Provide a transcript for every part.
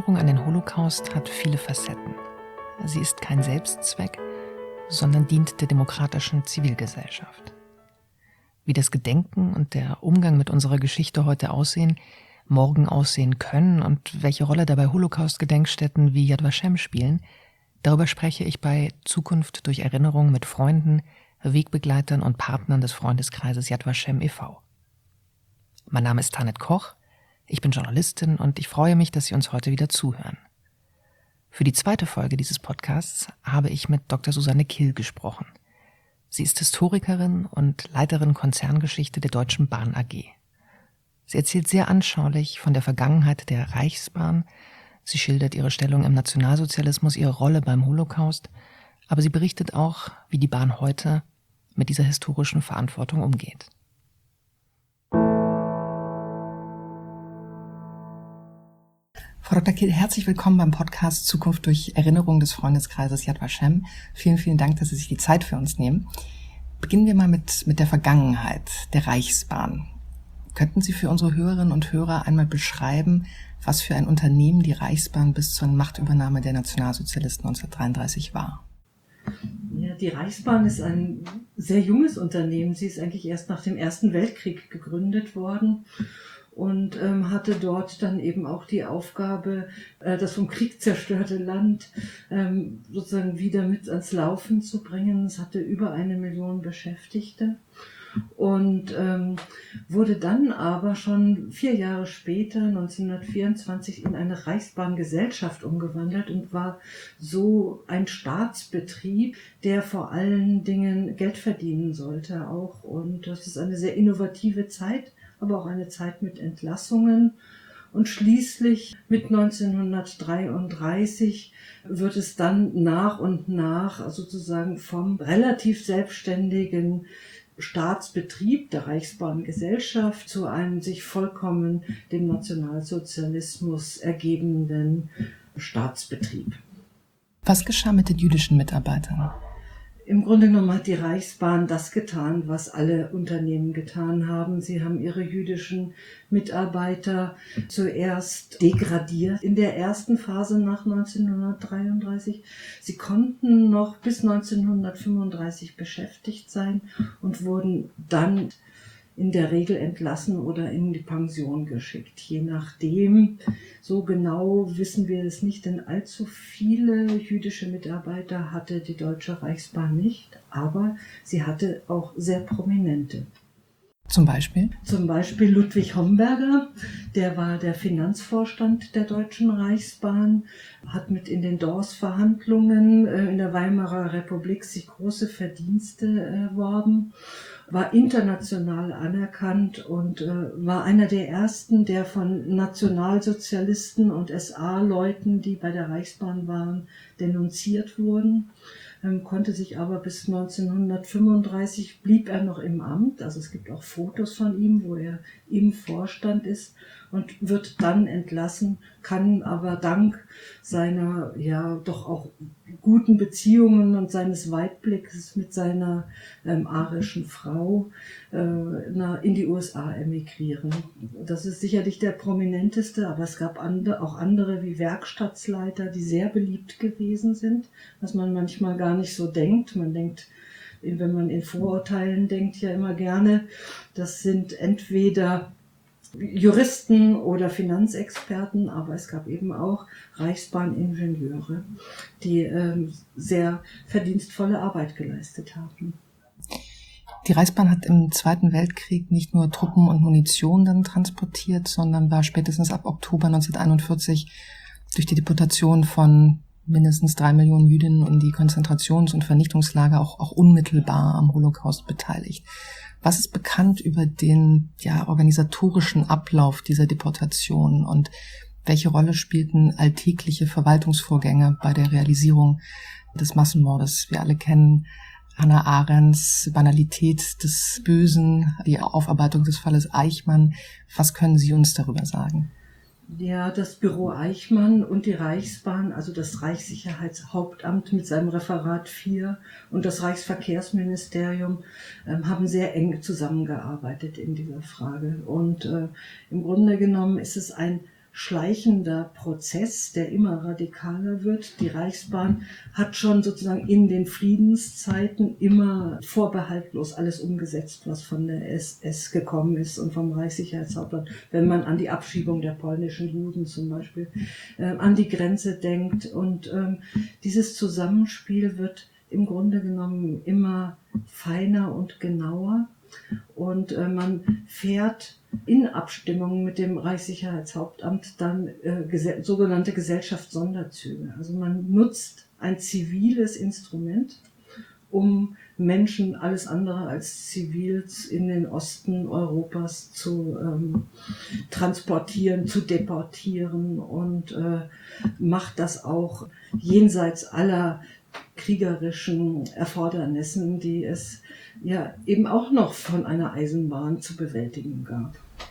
Erinnerung an den Holocaust hat viele Facetten. Sie ist kein Selbstzweck, sondern dient der demokratischen Zivilgesellschaft. Wie das Gedenken und der Umgang mit unserer Geschichte heute aussehen, morgen aussehen können und welche Rolle dabei Holocaust-Gedenkstätten wie Yad Vashem spielen, darüber spreche ich bei Zukunft durch Erinnerung mit Freunden, Wegbegleitern und Partnern des Freundeskreises Yad Vashem e.V. Mein Name ist Tanit Koch, ich bin Journalistin und ich freue mich, dass Sie uns heute wieder zuhören. Für die zweite Folge dieses Podcasts habe ich mit Dr. Susanne Kill gesprochen. Sie ist Historikerin und Leiterin Konzerngeschichte der Deutschen Bahn AG. Sie erzählt sehr anschaulich von der Vergangenheit der Reichsbahn. Sie schildert ihre Stellung im Nationalsozialismus, ihre Rolle beim Holocaust, aber sie berichtet auch, wie die Bahn heute mit dieser historischen Verantwortung umgeht. Frau Dr. Kill, herzlich willkommen beim Podcast Zukunft durch Erinnerung des Freundeskreises Yad Vashem. Vielen, vielen Dank, dass Sie sich die Zeit für uns nehmen. Beginnen wir mal mit der Vergangenheit der Reichsbahn. Könnten Sie für unsere Hörerinnen und Hörer einmal beschreiben, was für ein Unternehmen die Reichsbahn bis zur Machtübernahme der Nationalsozialisten 1933 war? Ja, die Reichsbahn ist ein sehr junges Unternehmen. Sie ist eigentlich erst nach dem Ersten Weltkrieg gegründet worden und hatte dort dann eben auch die Aufgabe, das vom Krieg zerstörte Land sozusagen wieder mit ans Laufen zu bringen. Es hatte über 1 Million Beschäftigte und wurde dann aber schon 4 Jahre später, 1924, in eine Reichsbahngesellschaft umgewandelt und war so ein Staatsbetrieb, der vor allen Dingen Geld verdienen sollte auch. Und das ist eine sehr innovative Zeit, aber auch eine Zeit mit Entlassungen. Und schließlich mit 1933 wird es dann nach und nach sozusagen vom relativ selbstständigen Staatsbetrieb der Reichsbahngesellschaft zu einem sich vollkommen dem Nationalsozialismus ergebenden Staatsbetrieb. Was geschah mit den jüdischen Mitarbeitern? Im Grunde genommen hat die Reichsbahn das getan, was alle Unternehmen getan haben. Sie haben ihre jüdischen Mitarbeiter zuerst degradiert in der ersten Phase nach 1933. Sie konnten noch bis 1935 beschäftigt sein und wurden dann in der Regel entlassen oder in die Pension geschickt. Je nachdem, so genau wissen wir es nicht, denn allzu viele jüdische Mitarbeiter hatte die Deutsche Reichsbahn nicht, aber sie hatte auch sehr prominente. Zum Beispiel? Zum Beispiel Ludwig Homberger, der war der Finanzvorstand der Deutschen Reichsbahn, hat mit in den Dawes-Verhandlungen in der Weimarer Republik sich große Verdienste erworben, war international anerkannt und war einer der ersten, der von Nationalsozialisten und SA-Leuten, die bei der Reichsbahn waren, denunziert wurden. Konnte sich aber bis 1935 blieb er noch im Amt, also es gibt auch Fotos von ihm, wo er im Vorstand ist und wird dann entlassen, kann aber dank seiner ja doch auch guten Beziehungen und seines Weitblicks mit seiner arischen Frau in die USA emigrieren. Das ist sicherlich der prominenteste, aber es gab auch andere wie Werkstattleiter, die sehr beliebt gewesen sind, was man manchmal gar nicht so denkt. Man denkt, wenn man in Vorurteilen denkt, ja immer gerne, das sind entweder Juristen oder Finanzexperten, aber es gab eben auch Reichsbahningenieure, die sehr verdienstvolle Arbeit geleistet haben. Die Reichsbahn hat im Zweiten Weltkrieg nicht nur Truppen und Munition dann transportiert, sondern war spätestens ab Oktober 1941 durch die Deportation von mindestens 3 Millionen Jüdinnen in die Konzentrations- und Vernichtungslager auch unmittelbar am Holocaust beteiligt. Was ist bekannt über den organisatorischen Ablauf dieser Deportation und welche Rolle spielten alltägliche Verwaltungsvorgänge bei der Realisierung des Massenmordes? Wir alle kennen Hannah Arendts Banalität des Bösen, die Aufarbeitung des Falles Eichmann. Was können Sie uns darüber sagen? Ja, das Büro Eichmann und die Reichsbahn, also das Reichssicherheitshauptamt mit seinem Referat 4 und das Reichsverkehrsministerium haben sehr eng zusammengearbeitet in dieser Frage. Und im Grunde genommen ist es ein schleichender Prozess, der immer radikaler wird. Die Reichsbahn hat schon sozusagen in den Friedenszeiten immer vorbehaltlos alles umgesetzt, was von der SS gekommen ist und vom Reichssicherheitshauptmann. Wenn man an die Abschiebung der polnischen Juden zum Beispiel, an die Grenze denkt. Und dieses Zusammenspiel wird im Grunde genommen immer feiner und genauer. Und man fährt in Abstimmung mit dem Reichssicherheitshauptamt dann sogenannte Gesellschaftssonderzüge. Also man nutzt ein ziviles Instrument, um Menschen alles andere als Zivils in den Osten Europas zu transportieren, zu deportieren und macht das auch jenseits aller kriegerischen Erfordernissen, die es ja eben auch noch von einer Eisenbahn zu bewältigen gab.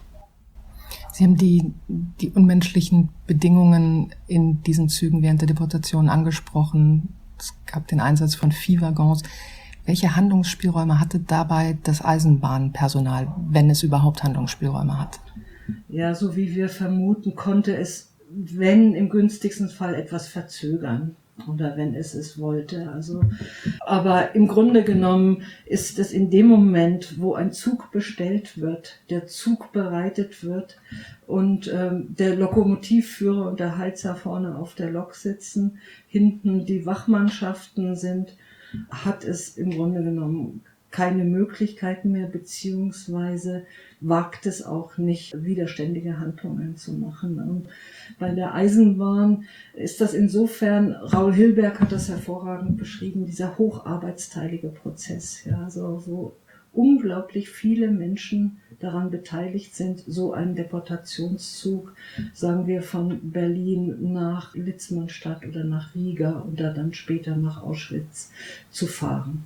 Sie haben die unmenschlichen Bedingungen in diesen Zügen während der Deportation angesprochen. Es gab den Einsatz von Viehwaggons. Welche Handlungsspielräume hatte dabei das Eisenbahnpersonal, wenn es überhaupt Handlungsspielräume hat? Ja, so wie wir vermuten, konnte es, wenn im günstigsten Fall, etwas verzögern. Oder wenn es wollte. Aber im Grunde genommen ist es in dem Moment, wo ein Zug bestellt wird, der Zug bereitet wird und der Lokomotivführer und der Heizer vorne auf der Lok sitzen, hinten die Wachmannschaften sind, hat es im Grunde genommen keine Möglichkeiten mehr, beziehungsweise wagt es auch nicht, widerständige Handlungen zu machen. Und bei der Eisenbahn ist das insofern, Raul Hilberg hat das hervorragend beschrieben, dieser hocharbeitsteilige Prozess, ja, so, wo unglaublich viele Menschen daran beteiligt sind, so einen Deportationszug, sagen wir von Berlin nach Litzmannstadt oder nach Riga oder dann später nach Auschwitz zu fahren.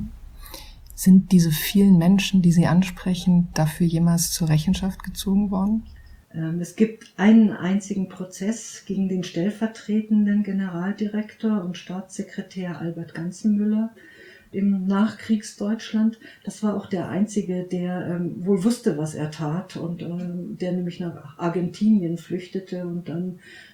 Sind diese vielen Menschen, die Sie ansprechen, dafür jemals zur Rechenschaft gezogen worden? Es gibt einen einzigen Prozess gegen den stellvertretenden Generaldirektor und Staatssekretär Albert Ganzenmüller im Nachkriegsdeutschland. Das war auch der einzige, der wohl wusste, was er tat und der nämlich nach Argentinien flüchtete und dann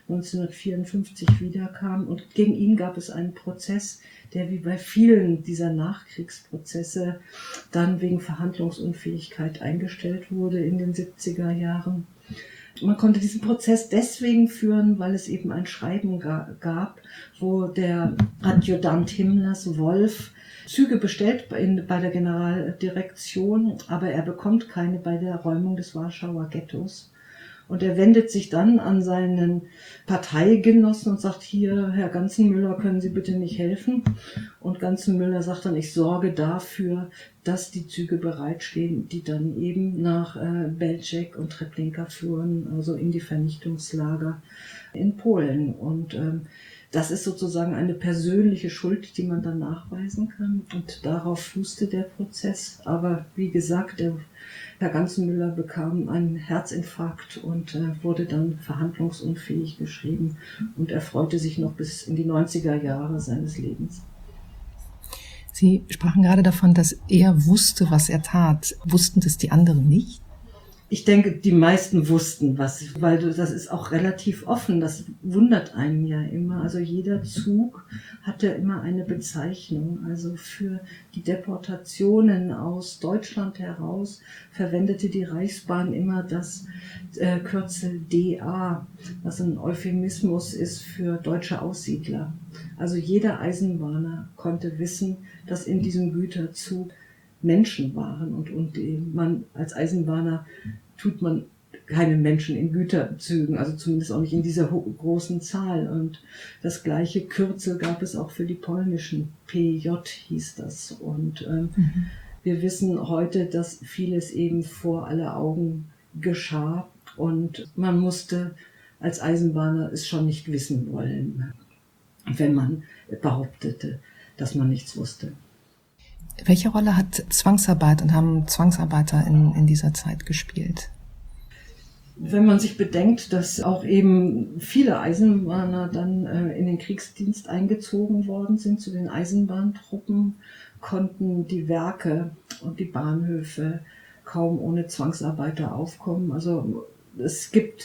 1954 wiederkam. Und gegen ihn gab es einen Prozess, der wie bei vielen dieser Nachkriegsprozesse dann wegen Verhandlungsunfähigkeit eingestellt wurde in den 70er Jahren. Man konnte diesen Prozess deswegen führen, weil es eben ein Schreiben gab, wo der Adjutant Himmlers, Wolf, Züge bestellt bei der Generaldirektion, aber er bekommt keine bei der Räumung des Warschauer Ghettos. Und er wendet sich dann an seinen Parteigenossen und sagt, hier, Herr Ganzenmüller, können Sie bitte nicht helfen? Und Ganzenmüller sagt dann, ich sorge dafür, dass die Züge bereitstehen, die dann eben nach Belzec und Treblinka fuhren, also in die Vernichtungslager in Polen. Und das ist sozusagen eine persönliche Schuld, die man dann nachweisen kann. Und darauf fußte der Prozess. Aber wie gesagt, Herr Ganzenmüller bekam einen Herzinfarkt und wurde dann verhandlungsunfähig geschrieben und erfreute sich noch bis in die 90er Jahre seines Lebens. Sie sprachen gerade davon, dass er wusste, was er tat. Wussten das die anderen nicht? Ich denke, die meisten wussten was, weil das ist auch relativ offen. Das wundert einen ja immer. Also jeder Zug hatte immer eine Bezeichnung. Also für die Deportationen aus Deutschland heraus verwendete die Reichsbahn immer das Kürzel DA, was ein Euphemismus ist für deutsche Aussiedler. Also jeder Eisenbahner konnte wissen, dass in diesem Güterzug Menschen waren und man als Eisenbahner tut man keine Menschen in Güterzügen, also zumindest auch nicht in dieser großen Zahl. Und das gleiche Kürzel gab es auch für die polnischen, PJ hieß das. Und wir wissen heute, dass vieles eben vor aller Augen geschah und man musste als Eisenbahner es schon nicht wissen wollen, wenn man behauptete, dass man nichts wusste. Welche Rolle hat Zwangsarbeit und haben Zwangsarbeiter in dieser Zeit gespielt? Wenn man sich bedenkt, dass auch eben viele Eisenbahner dann in den Kriegsdienst eingezogen worden sind zu den Eisenbahntruppen, konnten die Werke und die Bahnhöfe kaum ohne Zwangsarbeiter aufkommen. Also es gibt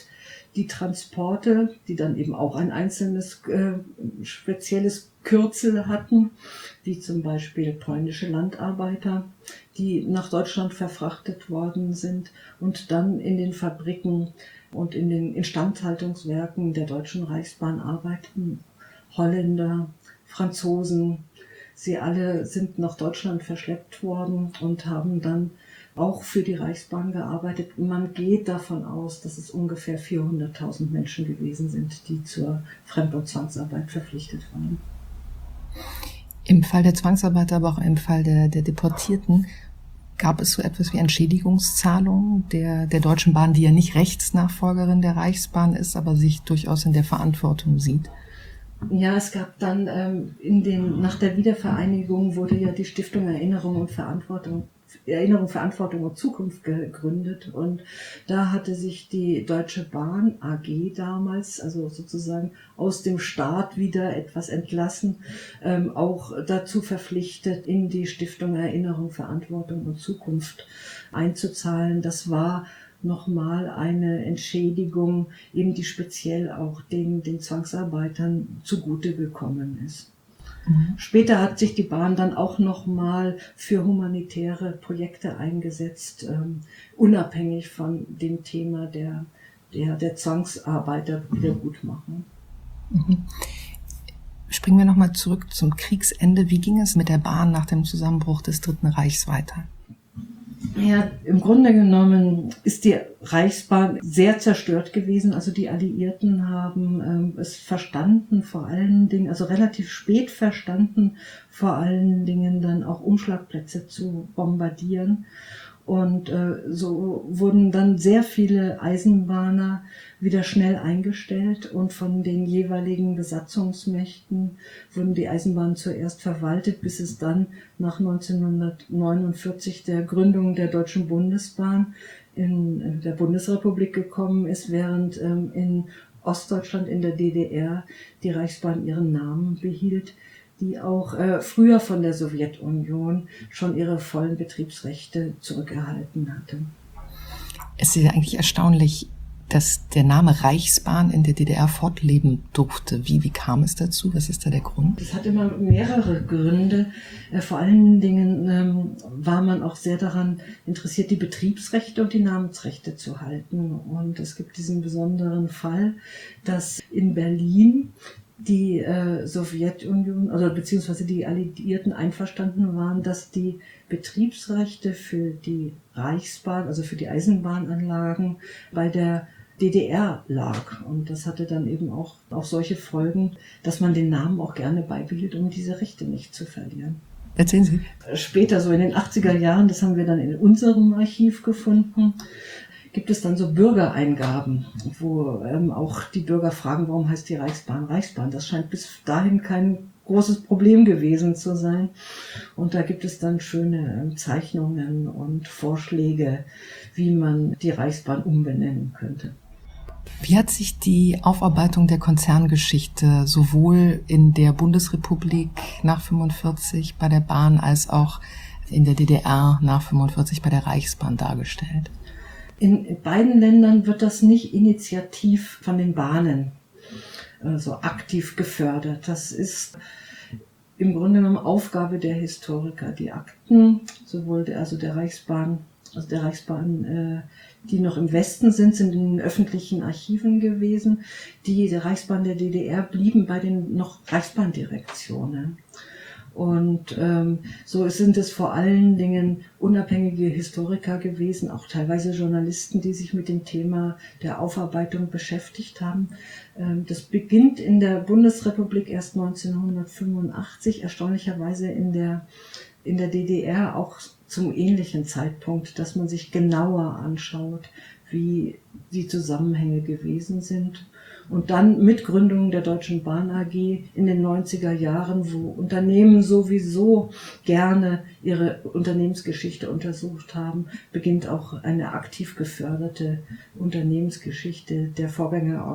die Transporte, die dann eben auch ein einzelnes spezielles Kürzel hatten, wie zum Beispiel polnische Landarbeiter, die nach Deutschland verfrachtet worden sind und dann in den Fabriken und in den Instandhaltungswerken der Deutschen Reichsbahn arbeiten. Holländer, Franzosen, sie alle sind nach Deutschland verschleppt worden und haben dann auch für die Reichsbahn gearbeitet. Man geht davon aus, dass es ungefähr 400.000 Menschen gewesen sind, die zur Fremd- und Zwangsarbeit verpflichtet waren. Im Fall der Zwangsarbeiter, aber auch im Fall der Deportierten, gab es so etwas wie Entschädigungszahlungen der Deutschen Bahn, die ja nicht Rechtsnachfolgerin der Reichsbahn ist, aber sich durchaus in der Verantwortung sieht? Ja, es gab dann nach der Wiedervereinigung wurde ja die Stiftung Erinnerung, Verantwortung und Zukunft gegründet, und da hatte sich die Deutsche Bahn AG damals, also sozusagen aus dem Staat wieder etwas entlassen, auch dazu verpflichtet, in die Stiftung Erinnerung, Verantwortung und Zukunft einzuzahlen. Das war nochmal eine Entschädigung, eben die speziell auch den Zwangsarbeitern zugute gekommen ist. Später hat sich die Bahn dann auch nochmal für humanitäre Projekte eingesetzt, unabhängig von dem Thema der Zwangsarbeiter Wiedergutmachung. Springen wir nochmal zurück zum Kriegsende. Wie ging es mit der Bahn nach dem Zusammenbruch des Dritten Reichs weiter? Ja, im Grunde genommen ist die Reichsbahn sehr zerstört gewesen. Also die Alliierten haben es verstanden, vor allen Dingen, also relativ spät verstanden, vor allen Dingen dann auch Umschlagplätze zu bombardieren. Und so wurden dann sehr viele Eisenbahner wieder schnell eingestellt, und von den jeweiligen Besatzungsmächten wurden die Eisenbahnen zuerst verwaltet, bis es dann nach 1949 der Gründung der Deutschen Bundesbahn in der Bundesrepublik gekommen ist, während in Ostdeutschland, in der DDR, die Reichsbahn ihren Namen behielt, die auch früher von der Sowjetunion schon ihre vollen Betriebsrechte zurückerhalten hatte. Es ist ja eigentlich erstaunlich, dass der Name Reichsbahn in der DDR fortleben durfte. Wie kam es dazu? Was ist da der Grund? Es hat immer mehrere Gründe. Vor allen Dingen war man auch sehr daran interessiert, die Betriebsrechte und die Namensrechte zu halten. Und es gibt diesen besonderen Fall, dass in Berlin die Sowjetunion oder beziehungsweise die Alliierten einverstanden waren, dass die Betriebsrechte für die Reichsbahn, also für die Eisenbahnanlagen, bei der DDR lag. Und das hatte dann eben auch solche Folgen, dass man den Namen auch gerne beibehielt, um diese Rechte nicht zu verlieren. Erzählen Sie. Später, so in den 80er Jahren, das haben wir dann in unserem Archiv gefunden, gibt es dann so Bürgereingaben, wo auch die Bürger fragen, warum heißt die Reichsbahn Reichsbahn? Das scheint bis dahin kein großes Problem gewesen zu sein. Und da gibt es dann schöne Zeichnungen und Vorschläge, wie man die Reichsbahn umbenennen könnte. Wie hat sich die Aufarbeitung der Konzerngeschichte sowohl in der Bundesrepublik nach 45 bei der Bahn als auch in der DDR nach 45 bei der Reichsbahn dargestellt? In beiden Ländern wird das nicht initiativ von den Bahnen so aktiv gefördert. Das ist im Grunde genommen Aufgabe der Historiker. Die Akten, sowohl der Reichsbahn, die noch im Westen sind in den öffentlichen Archiven gewesen. Die der Reichsbahn der DDR blieben bei den noch Reichsbahndirektionen. Und so sind es vor allen Dingen unabhängige Historiker gewesen, auch teilweise Journalisten, die sich mit dem Thema der Aufarbeitung beschäftigt haben. Das beginnt in der Bundesrepublik erst 1985, erstaunlicherweise in der DDR auch zum ähnlichen Zeitpunkt, dass man sich genauer anschaut, wie die Zusammenhänge gewesen sind. Und dann mit Gründung der Deutschen Bahn AG in den 90er Jahren, wo Unternehmen sowieso gerne ihre Unternehmensgeschichte untersucht haben, beginnt auch eine aktiv geförderte Unternehmensgeschichte der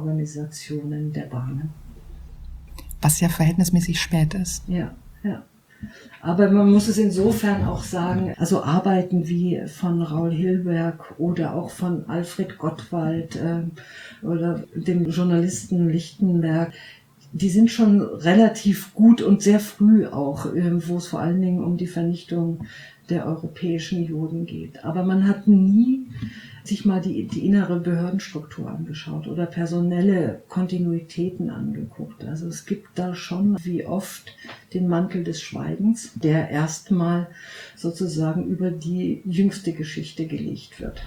Vorgängerorganisationen der Bahnen. Was ja verhältnismäßig spät ist. Ja. Aber man muss es insofern auch sagen, also Arbeiten wie von Raoul Hilberg oder auch von Alfred Gottwald oder dem Journalisten Lichtenberg, die sind schon relativ gut und sehr früh auch, wo es vor allen Dingen um die Vernichtung der europäischen Juden geht. Aber man hat nie sich mal die innere Behördenstruktur angeschaut oder personelle Kontinuitäten angeguckt. Also es gibt da schon wie oft den Mantel des Schweigens, der erstmal sozusagen über die jüngste Geschichte gelegt wird.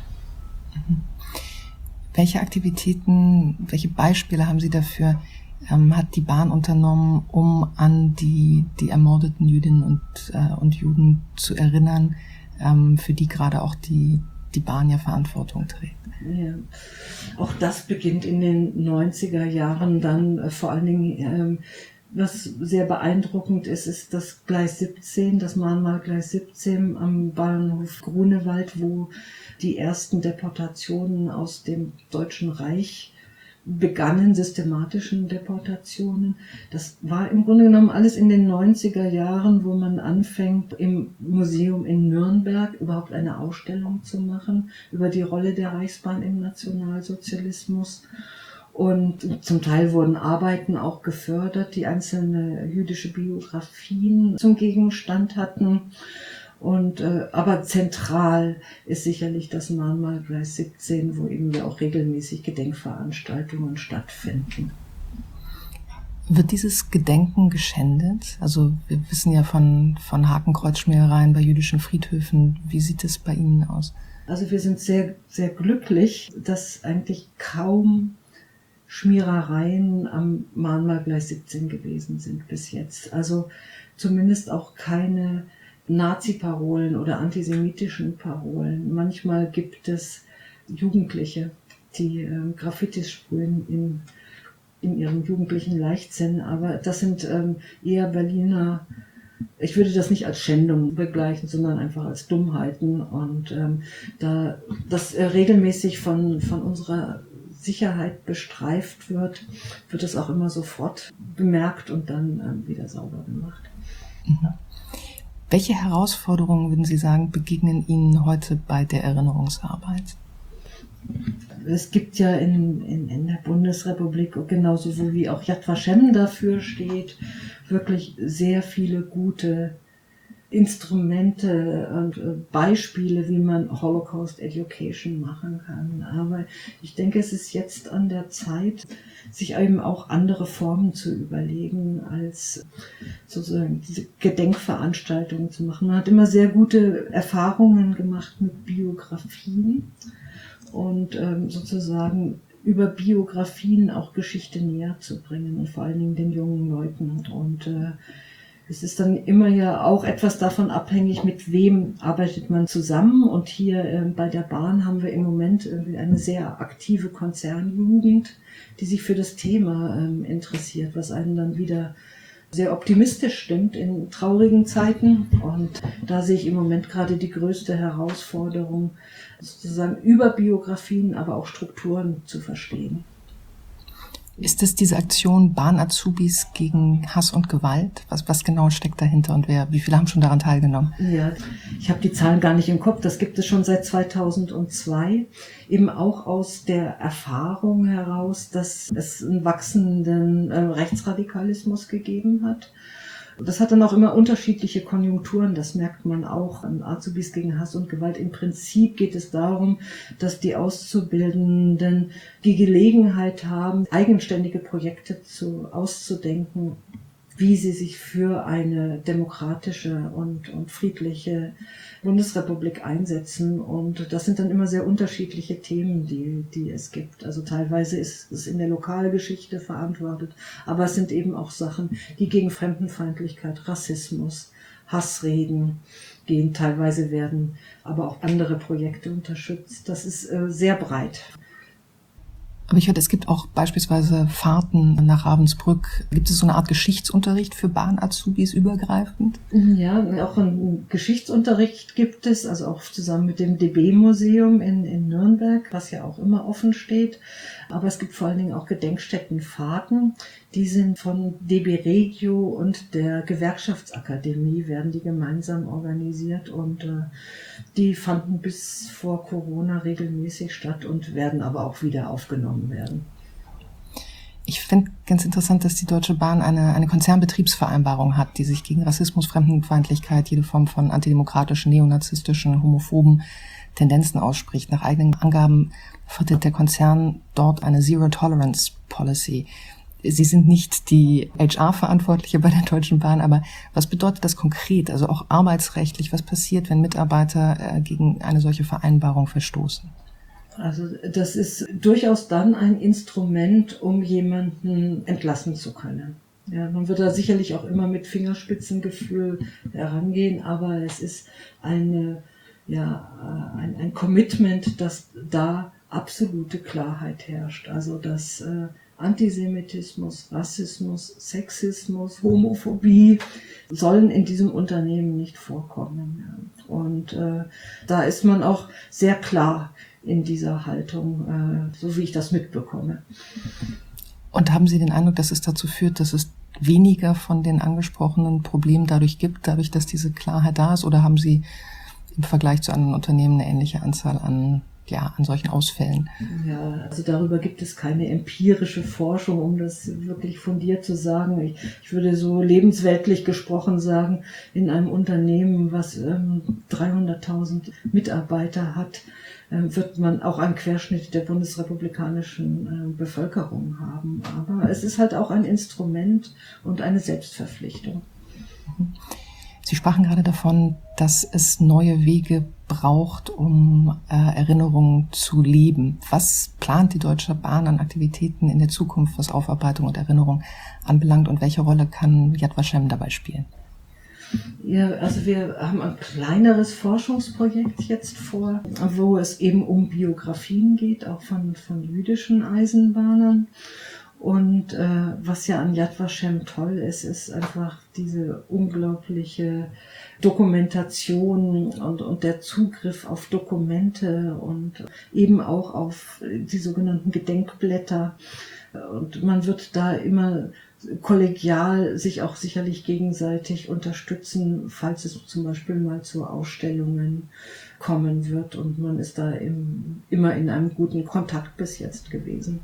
Welche Aktivitäten, welche Beispiele haben Sie dafür, hat die Bahn unternommen, um an die ermordeten Jüdinnen und Juden zu erinnern, für die gerade auch die Bahn ja Verantwortung trägt? Ja. Auch das beginnt in den 90er Jahren dann vor allen Dingen, was sehr beeindruckend ist, ist das Gleis 17, das Mahnmalgleis 17 am Bahnhof Grunewald, wo die ersten Deportationen aus dem Deutschen Reich begannen, systematischen Deportationen. Das war im Grunde genommen alles in den 90er Jahren, wo man anfängt, im Museum in Nürnberg überhaupt eine Ausstellung zu machen über die Rolle der Reichsbahn im Nationalsozialismus. Und zum Teil wurden Arbeiten auch gefördert, die einzelne jüdische Biografien zum Gegenstand hatten. Aber zentral ist sicherlich das Mahnmalgleis 17, wo eben ja auch regelmäßig Gedenkveranstaltungen stattfinden. Wird dieses Gedenken geschändet? Also wir wissen ja von Hakenkreuzschmierereien bei jüdischen Friedhöfen. Wie sieht es bei Ihnen aus? Also wir sind sehr, sehr glücklich, dass eigentlich kaum Schmierereien am Mahnmalgleis 17 gewesen sind bis jetzt. Also zumindest auch keine Nazi-Parolen oder antisemitischen Parolen. Manchmal gibt es Jugendliche, die Graffitis sprühen in ihrem jugendlichen Leichtsinn, aber das sind eher Berliner, ich würde das nicht als Schändung begleichen, sondern einfach als Dummheiten. Und da das regelmäßig von unserer Sicherheit bestreift wird, wird es auch immer sofort bemerkt und dann wieder sauber gemacht. Mhm. Welche Herausforderungen, würden Sie sagen, begegnen Ihnen heute bei der Erinnerungsarbeit? Es gibt ja in der Bundesrepublik, genauso wie auch Yad Vashem dafür steht, wirklich sehr viele gute Instrumente und Beispiele, wie man Holocaust Education machen kann. Aber ich denke, es ist jetzt an der Zeit, sich eben auch andere Formen zu überlegen, als sozusagen diese Gedenkveranstaltungen zu machen. Man hat immer sehr gute Erfahrungen gemacht mit Biografien und sozusagen über Biografien auch Geschichte näher zu bringen und vor allen Dingen den jungen Leuten. Und es ist dann immer ja auch etwas davon abhängig, mit wem arbeitet man zusammen. Und hier bei der Bahn haben wir im Moment irgendwie eine sehr aktive Konzernjugend, die sich für das Thema interessiert, was einen dann wieder sehr optimistisch stimmt in traurigen Zeiten. Und da sehe ich im Moment gerade die größte Herausforderung, sozusagen über Biografien, aber auch Strukturen zu verstehen. Ist es diese Aktion Bahn-Azubis gegen Hass und Gewalt? Was genau steckt dahinter und wie viele haben schon daran teilgenommen? Ja, ich habe die Zahlen gar nicht im Kopf. Das gibt es schon seit 2002. Eben auch aus der Erfahrung heraus, dass es einen wachsenden Rechtsradikalismus gegeben hat. Das hat dann auch immer unterschiedliche Konjunkturen, das merkt man auch an Azubis gegen Hass und Gewalt. Im Prinzip geht es darum, dass die Auszubildenden die Gelegenheit haben, eigenständige Projekte auszudenken, wie sie sich für eine demokratische und friedliche Bundesrepublik einsetzen. Und das sind dann immer sehr unterschiedliche Themen, die es gibt. Also teilweise ist es in der Lokalgeschichte verantwortet, aber es sind eben auch Sachen, die gegen Fremdenfeindlichkeit, Rassismus, Hassreden gehen. Teilweise werden aber auch andere Projekte unterstützt. Das ist sehr breit. Aber ich hörte, es gibt auch beispielsweise Fahrten nach Ravensbrück. Gibt es so eine Art Geschichtsunterricht für Bahn-Azubis übergreifend? Ja, auch einen Geschichtsunterricht gibt es, also auch zusammen mit dem DB-Museum in Nürnberg, was ja auch immer offen steht. Aber es gibt vor allen Dingen auch Gedenkstättenfahrten. Die sind von DB Regio und der Gewerkschaftsakademie, werden die gemeinsam organisiert. Und die fanden bis vor Corona regelmäßig statt und werden aber auch wieder aufgenommen werden. Ich finde ganz interessant, dass die Deutsche Bahn eine Konzernbetriebsvereinbarung hat, die sich gegen Rassismus, Fremdenfeindlichkeit, jede Form von antidemokratischen, neonazistischen, homophoben Tendenzen ausspricht. Nach eigenen Angaben vertritt der Konzern dort eine Zero-Tolerance-Policy. Sie sind nicht die HR-Verantwortliche bei der Deutschen Bahn, aber was bedeutet das konkret, also auch arbeitsrechtlich? Was passiert, wenn Mitarbeiter gegen eine solche Vereinbarung verstoßen? Also das ist durchaus dann ein Instrument, um jemanden entlassen zu können. Ja, man wird da sicherlich auch immer mit Fingerspitzengefühl herangehen, aber es ist ein Commitment, dass da absolute Klarheit herrscht. Also dass Antisemitismus, Rassismus, Sexismus, Homophobie sollen in diesem Unternehmen nicht vorkommen. Ja. Und da ist man auch sehr klar in dieser Haltung, so wie ich das mitbekomme. Und haben Sie den Eindruck, dass es dazu führt, dass es weniger von den angesprochenen Problemen dadurch gibt, dadurch, dass diese Klarheit da ist? Oder haben Sie im Vergleich zu anderen Unternehmen eine ähnliche Anzahl an solchen Ausfällen? Ja, also darüber gibt es keine empirische Forschung, um das wirklich fundiert zu sagen. Ich würde so lebensweltlich gesprochen sagen, in einem Unternehmen, was 300.000 Mitarbeiter hat, wird man auch einen Querschnitt der bundesrepublikanischen Bevölkerung haben. Aber es ist halt auch ein Instrument und eine Selbstverpflichtung. Sie sprachen gerade davon, dass es neue Wege braucht, um Erinnerungen zu leben. Was plant die Deutsche Bahn an Aktivitäten in der Zukunft, was Aufarbeitung und Erinnerung anbelangt, und welche Rolle kann Yad Vashem dabei spielen? Ja, also wir haben ein kleineres Forschungsprojekt jetzt vor, wo es eben um Biografien geht, auch von jüdischen Eisenbahnern. Und was ja an Yad Vashem toll ist, ist einfach diese unglaubliche Dokumentation und der Zugriff auf Dokumente und eben auch auf die sogenannten Gedenkblätter. Und man wird da immer kollegial sich auch sicherlich gegenseitig unterstützen, falls es zum Beispiel mal zu Ausstellungen kommen wird. Und man ist da immer in einem guten Kontakt bis jetzt gewesen.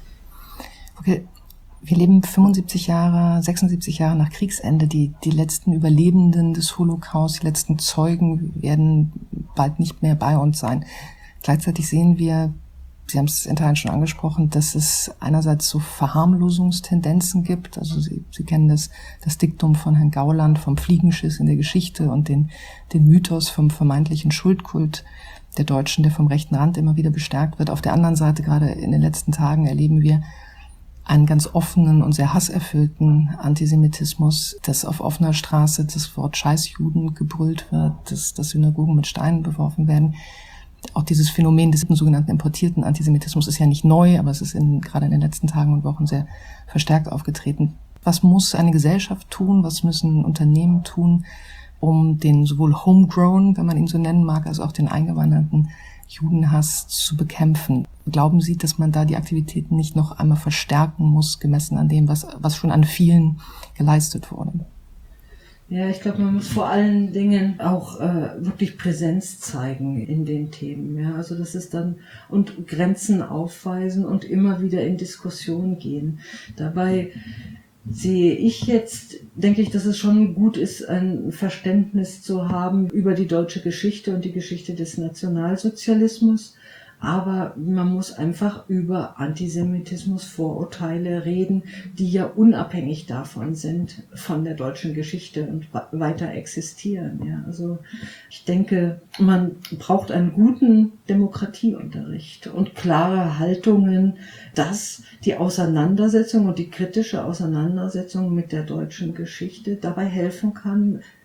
Okay. Wir leben 76 Jahre, 76 Jahre nach Kriegsende. Die letzten Überlebenden des Holocaust, die letzten Zeugen werden bald nicht mehr bei uns sein. Gleichzeitig sehen wir, Sie haben es in Teilen schon angesprochen, dass es einerseits so Verharmlosungstendenzen gibt. Also Sie kennen das Diktum von Herrn Gauland vom Fliegenschiss in der Geschichte und den Mythos vom vermeintlichen Schuldkult der Deutschen, der vom rechten Rand immer wieder bestärkt wird. Auf der anderen Seite, gerade in den letzten Tagen, erleben wir einen ganz offenen und sehr hasserfüllten Antisemitismus, dass auf offener Straße das Wort Scheißjuden gebrüllt wird, dass Synagogen mit Steinen beworfen werden. Auch dieses Phänomen des sogenannten importierten Antisemitismus ist ja nicht neu, aber es ist gerade in den letzten Tagen und Wochen sehr verstärkt aufgetreten. Was muss eine Gesellschaft tun? Was müssen Unternehmen tun, um den sowohl homegrown, wenn man ihn so nennen mag, als auch den eingewanderten Judenhass zu bekämpfen? Glauben Sie, dass man da die Aktivitäten nicht noch einmal verstärken muss, gemessen an dem, was schon an vielen geleistet wurde? Ja, ich glaube, man muss vor allen Dingen auch wirklich Präsenz zeigen in den Themen. Ja, also das ist dann und Grenzen aufweisen und immer wieder in Diskussion gehen. Dabei sehe ich jetzt, denke ich, dass es schon gut ist, ein Verständnis zu haben über die deutsche Geschichte und die Geschichte des Nationalsozialismus. Aber man muss einfach über Antisemitismus, Vorurteile reden, die ja unabhängig davon sind, von der deutschen Geschichte und weiter existieren. Ja, also ich denke, man braucht einen guten Demokratieunterricht und klare Haltungen, dass die Auseinandersetzung und die kritische Auseinandersetzung mit der deutschen Geschichte dabei helfen kann,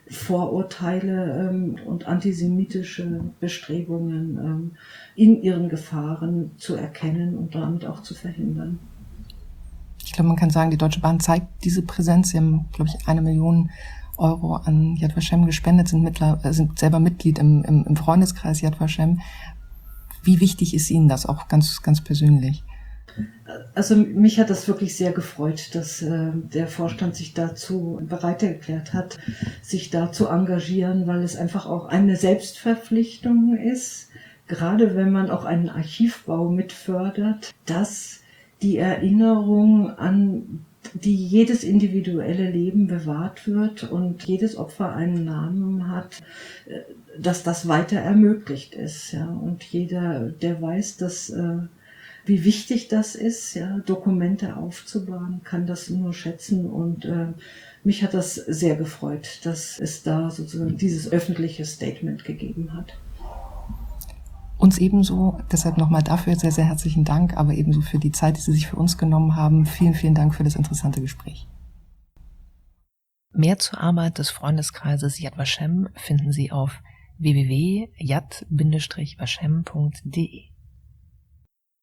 Vorurteile und antisemitische Bestrebungen in ihren Gefahren zu erkennen und damit auch zu verhindern. Ich glaube, man kann sagen, die Deutsche Bahn zeigt diese Präsenz. Sie haben, glaube ich, 1 Million Euro an Yad Vashem gespendet, sind selber Mitglied im Freundeskreis Yad Vashem. Wie wichtig ist Ihnen das auch ganz, ganz persönlich? Also mich hat das wirklich sehr gefreut, dass der Vorstand sich dazu bereit erklärt hat, sich da zu engagieren, weil es einfach auch eine Selbstverpflichtung ist, gerade wenn man auch einen Archivbau mitfördert, dass die Erinnerung an jedes individuelle Leben bewahrt wird und jedes Opfer einen Namen hat, dass das weiter ermöglicht ist. Ja. Und jeder, der weiß, dass wie wichtig das ist, ja, Dokumente aufzubauen, kann das nur schätzen. Und mich hat das sehr gefreut, dass es da sozusagen dieses öffentliche Statement gegeben hat. Uns ebenso, deshalb nochmal dafür sehr, sehr herzlichen Dank, aber ebenso für die Zeit, die Sie sich für uns genommen haben. Vielen, vielen Dank für das interessante Gespräch. Mehr zur Arbeit des Freundeskreises Yad Vashem finden Sie auf www.yad-vashem.de.